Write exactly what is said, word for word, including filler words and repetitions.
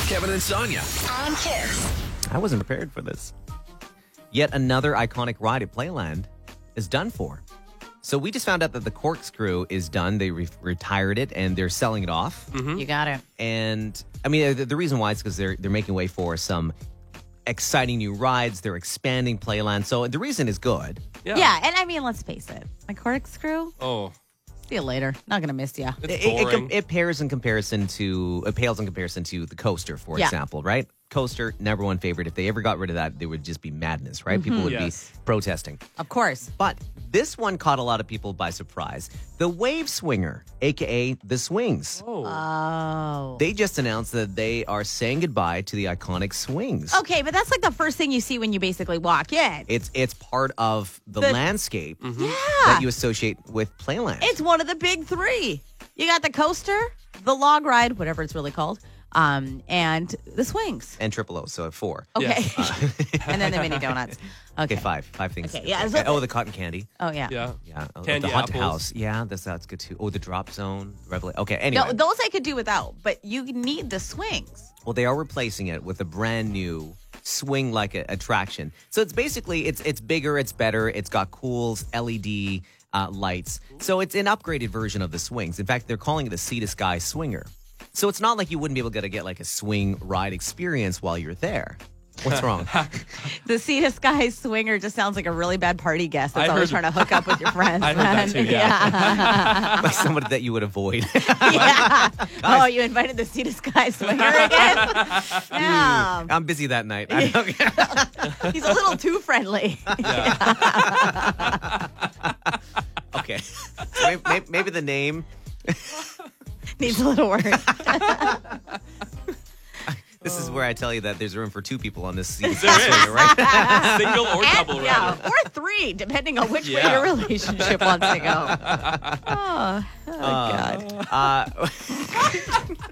Kevin and Sonia. On Kiss. I wasn't prepared for this. Yet another iconic ride at Playland is done for. So we just found out that the Corkscrew is done. They re- retired it and they're selling it off. You got it. And I mean, the, the reason why is because they're they're making way for some exciting new rides. They're expanding Playland. So the reason is good. Yeah. yeah, and I mean, let's face it. My Corkscrew, Oh, see you later. Not going to miss you. it's It, it, boring. it, it pairs in comparison to it pales in comparison to the coaster, for Yeah. example, right? Coaster, number one favorite. If they ever got rid of that, they would just be madness, right? People would Yes. be protesting. Of course. But this one caught a lot of people by surprise. The Wave Swinger, aka the Swings. oh. Oh. They just announced that they are saying goodbye to the iconic swings. Okay, but that's like the first thing you see when you basically walk in. It's it's part of the, The- landscape yeah. that you associate with Playland. It's one of the big three. You got the coaster, the log ride, whatever it's really called, um, and the swings. and Triple O, so four. Okay. Yes. And then the mini donuts. Okay. Okay, five. Five things. Okay, yeah, so- oh, the cotton candy. Oh, yeah. Yeah. Yeah. Oh, Candy the haunted apples. house. Yeah, that's that's good too. Oh, the drop zone. Revelation. Okay, anyway. No, those I could do without, but you need the swings. Well, they are replacing it with a brand new swing-like a- attraction. So it's basically it's it's bigger, it's better, it's got cool L E D uh, lights. So it's an upgraded version of the swings. In fact, they're calling it a Sea to Sky Swinger. So it's not like you wouldn't be able to get like a swing ride experience while you're there. What's wrong? The Sea to Sky Swinger just sounds like a really bad party guest that's I always heard- trying to hook up with your friends. I heard that man. too, yeah. Like somebody that you would avoid. yeah. Oh, you invited the Sea to Sky Swinger again? Yeah. I'm busy that night. I don't- He's a little too friendly. okay. So maybe, maybe, maybe the name. Needs a little work. This is where I tell you that there's room for two people on this seat. There is. Swinger, right? Single or double, And, yeah, rather. or three, depending on which way Yeah. your relationship wants to go. Oh, oh God. Uh,